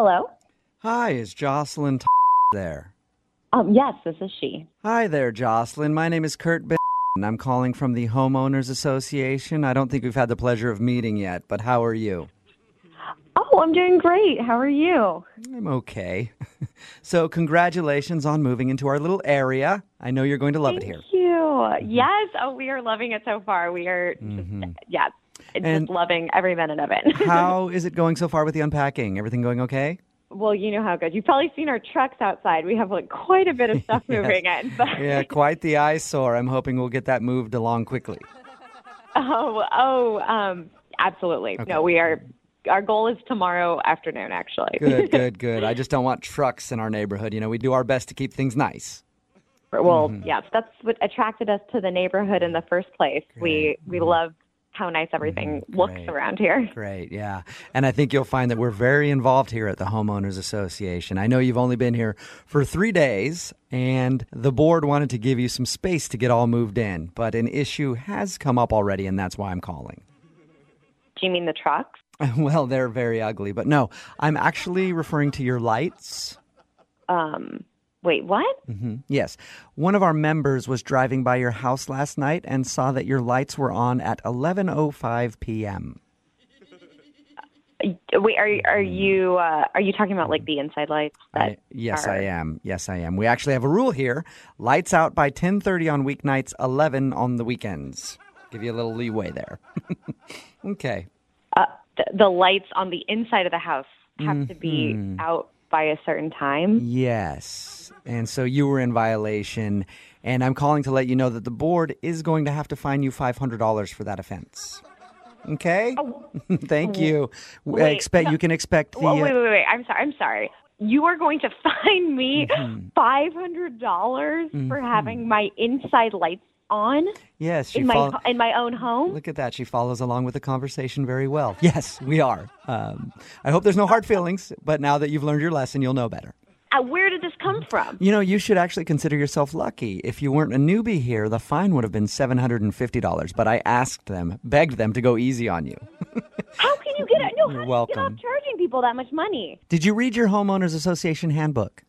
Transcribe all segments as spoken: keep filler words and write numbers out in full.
Hello? Hi, is Jocelyn t- there? Um, yes, this is she. Hi there, Jocelyn. My name is Kurt Ben, and I'm calling from the Homeowners Association. I don't think we've had the pleasure of meeting yet, but how are you? Oh, I'm doing great. How are you? I'm okay. So congratulations on moving into our little area. I know you're going to love Thank it here. you. Yes. Oh, we are loving it so far. We are just, Mm-hmm. yes, it's And- just loving every minute of it. How is it going so far with the unpacking? Everything going okay? Well, you know how it goes. You've probably seen our trucks outside. We have like quite a bit of stuff Yes. moving in. But Yeah, quite the eyesore. I'm hoping we'll get that moved along quickly. oh, oh, um, absolutely. Okay. No, we are. Our goal is tomorrow afternoon, actually. Good, good, good. I just don't want trucks in our neighborhood. You know, we do our best to keep things nice. Well, Mm-hmm. yes, that's what attracted us to the neighborhood in the first place. We we love how nice everything looks Great. around here. Great, yeah. And I think you'll find that we're very involved here at the Homeowners Association. I know you've only been here for three days, and the board wanted to give you some space to get all moved in, but an issue has come up already, and that's why I'm calling. Do you mean the trucks? Well, they're very ugly, but no, I'm actually referring to your lights. Um, wait, what? Hmm Yes. One of our members was driving by your house last night and saw that your lights were on at eleven oh five p.m. Wait, are you- are you uh, are you talking about like the inside lights? That I, yes, are- I am. Yes, I am. We actually have a rule here. Lights out by ten thirty on weeknights, eleven on the weekends. Give you a little leeway there. Okay. Uh, the, the lights on the inside of the house have to be Mm-hmm. out by a certain time. Yes. And so you were in violation, and I'm calling to let you know that the board is going to have to fine you five hundred dollars for that offense. Okay? Thank you. I Oh, Wait, expect no. you can expect the Oh, uh, wait, wait, wait! I'm sorry. I'm sorry. You are going to fine me Mm-hmm. five hundred dollars for having my inside lights on Yes, she in my fol- ho- in my own home. Look at that. She follows along with the conversation very well. Yes, we are. Um, I hope there's no hard feelings, but now that you've learned your lesson, you'll know better. Uh, where did this come from? You know, you should actually consider yourself lucky. If you weren't a newbie here, the fine would have been seven hundred fifty dollars, but I asked them, begged them to go easy on you. How can you get no? You're how do you get welcome. off charging people that much money? Did you read your Homeowners Association handbook?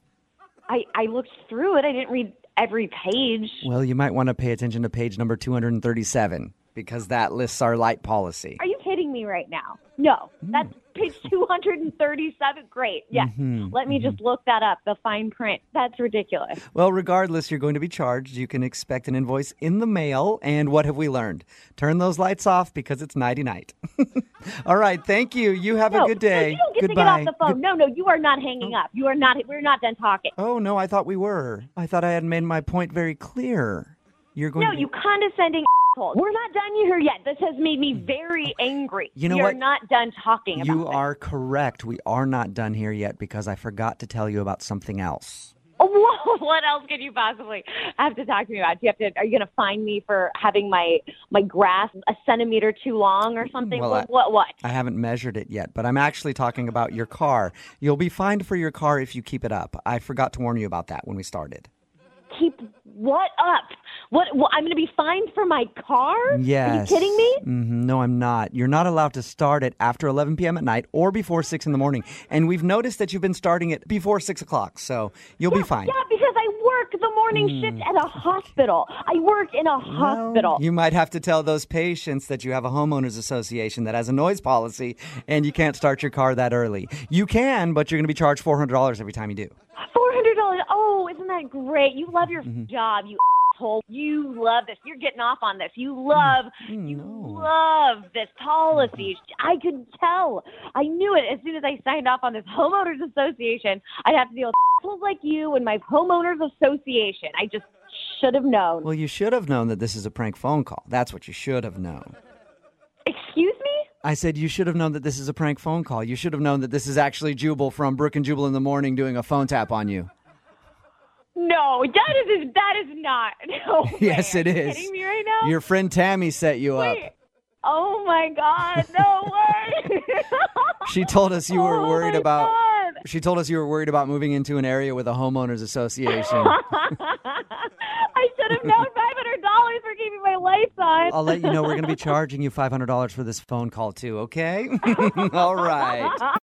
I I looked through it. I didn't read every page. Well, you might want to pay attention to page number two hundred thirty-seven because that lists our light policy. Are you kidding me right now? No, that's page two hundred thirty-seven. Great. Yes. Let me just look that up, the fine print. That's ridiculous. Well, regardless, you're going to be charged. You can expect an invoice in the mail. And what have we learned? Turn those lights off because it's nighty-night. All right. Thank you. You have No, a good day. no, you don't get Goodbye. to get off the phone. Good- No, no, you are not hanging up. You are not. We're not done talking. Oh, no, I thought we were. I thought I had made my point very clear. You're going No, to... you condescending asshole. We're not done here yet. This has made me very angry. You know we what? are not done talking about You this. are correct. We are not done here yet because I forgot to tell you about something else. Oh, whoa, what else could you possibly have to talk to me about? Do you have to? Are you going to fine me for having my my grass a centimeter too long or something? Well, what, I- what? What? I haven't measured it yet, but I'm actually talking about your car. You'll be fined for your car if you keep it up. I forgot to warn you about that when we started. Keep what up? What? what I'm going to be fined for my car? Yes. Are you kidding me? hmm No, I'm not. You're not allowed to start it after eleven p.m. at night or before six in the morning. And we've noticed that you've been starting it before six o'clock, so you'll be fine. Yeah, because I work the morning shift at a hospital. I work in a hospital. You might have to tell those patients that you have a homeowners association that has a noise policy and you can't start your car that early. You can, but you're going to be charged four hundred dollars every time you do. Four hundred dollars. Oh, isn't that great? You love your Mm-hmm. job, you asshole. You love this. You're getting off on this. You love, you no. love this policy. I could tell. I knew it as soon as I signed off on this homeowners association. I'd have to deal with assholes like you and my homeowners association. I just should have known. Well, you should have known that this is a prank phone call. That's what you should have known. Excuse me? I said you should have known that this is a prank phone call. You should have known that this is actually Jubal from Brook and Jubal in the Morning doing a phone tap on you. No, that is that is not. No way. Yes, it Are you is. kidding me right now? Your friend Tammy set you up. Wait. Oh my God! No way. She told us you were Oh worried my about. God. She told us you were worried about moving into an area with a homeowners association. I should have known five hundred dollars for keeping my lights on. I'll let you know we're going to be charging you five hundred dollars for this phone call too, okay? All right.